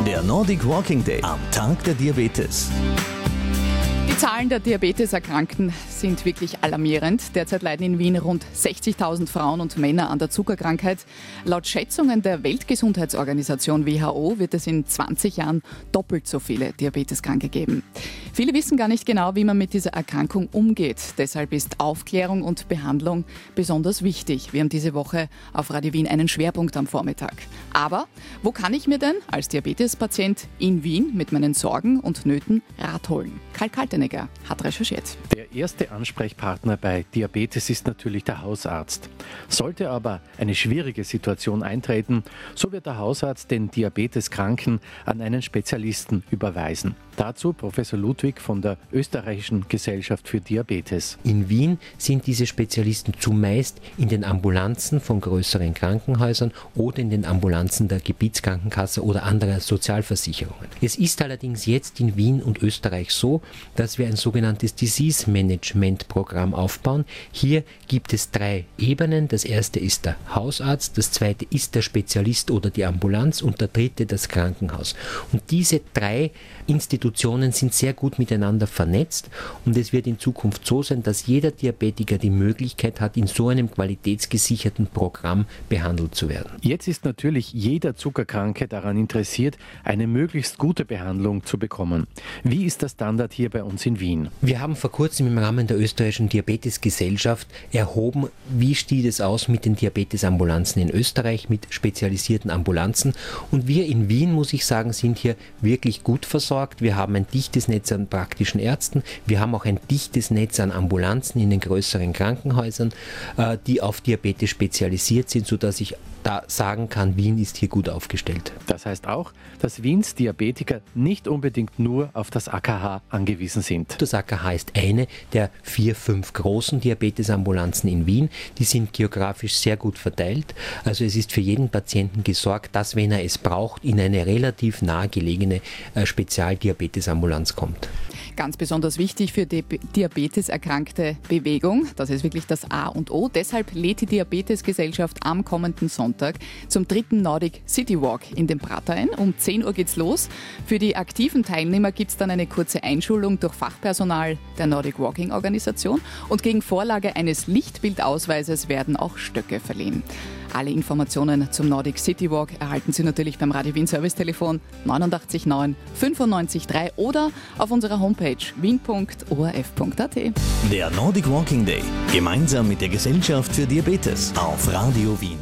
Der Nordic Walking Day am Tag der Diabetes. Die Zahlen der Diabeteserkrankten sind wirklich alarmierend. Derzeit leiden in Wien rund 60.000 Frauen und Männer an der Zuckerkrankheit. Laut Schätzungen der Weltgesundheitsorganisation WHO wird es in 20 Jahren doppelt so viele Diabeteskranke geben. Viele wissen gar nicht genau, wie man mit dieser Erkrankung umgeht. Deshalb ist Aufklärung und Behandlung besonders wichtig. Wir haben diese Woche auf Radio Wien einen Schwerpunkt am Vormittag. Aber wo kann ich mir denn als Diabetespatient in Wien mit meinen Sorgen und Nöten Rat holen? Karl Kaltenegger hat recherchiert. Der erste Ansprechpartner bei Diabetes ist natürlich der Hausarzt. Sollte aber eine schwierige Situation eintreten, so wird der Hausarzt den Diabeteskranken an einen Spezialisten überweisen. Dazu Professor Ludwig von der Österreichischen Gesellschaft für Diabetes. In Wien sind diese Spezialisten zumeist in den Ambulanzen von größeren Krankenhäusern oder in den Ambulanzen der Gebietskrankenkasse oder anderer Sozialversicherungen. Es ist allerdings jetzt in Wien und Österreich so, dass wir ein sogenanntes Disease Management Programm aufbauen. Hier gibt es 3 Ebenen. Das erste ist der Hausarzt, das zweite ist der Spezialist oder die Ambulanz und der dritte das Krankenhaus. Und diese 3 Institutionen sind sehr gut miteinander vernetzt und es wird in Zukunft so sein, dass jeder Diabetiker die Möglichkeit hat, in so einem qualitätsgesicherten Programm behandelt zu werden. Jetzt ist natürlich jeder Zuckerkranke daran interessiert, eine möglichst gute Behandlung zu bekommen. Wie ist der Standard hier bei uns in Wien? Wir haben vor kurzem im Rahmen der Österreichischen Diabetesgesellschaft erhoben, wie steht es aus mit den Diabetesambulanzen in Österreich, mit spezialisierten Ambulanzen. Und wir in Wien, muss ich sagen, sind hier wirklich gut versorgt. Wir haben ein dichtes Netz an praktischen Ärzten. Wir haben auch ein dichtes Netz an Ambulanzen in den größeren Krankenhäusern, die auf Diabetes spezialisiert sind, sodass ich da sagen kann, Wien ist hier gut aufgestellt. Das heißt auch, dass Wiens Diabetiker nicht unbedingt nur auf das AKH angewiesen sind. Das AKH ist eine der 4, 5 großen Diabetesambulanzen in Wien. Die sind geografisch sehr gut verteilt. Also es ist für jeden Patienten gesorgt, dass, wenn er es braucht, in eine relativ nahegelegene Spezialdiabetesambulanz kommt. Ganz besonders wichtig für die Diabeteserkrankte Bewegung. Das ist wirklich das A und O. Deshalb lädt die Diabetesgesellschaft am kommenden Sonntag zum 3. Nordic City Walk in den Prater ein. Um 10 Uhr geht's los. Für die aktiven Teilnehmer gibt es dann eine kurze Einschulung durch Fachpersonal der Nordic Walking Organisation. Und gegen Vorlage eines Lichtbildausweises werden auch Stöcke verliehen. Alle Informationen zum Nordic City Walk erhalten Sie natürlich beim Radio Wien Servicetelefon 89 9 95 3 oder auf unserer Homepage wien.orf.at. Der Nordic Walking Day, gemeinsam mit der Gesellschaft für Diabetes auf Radio Wien.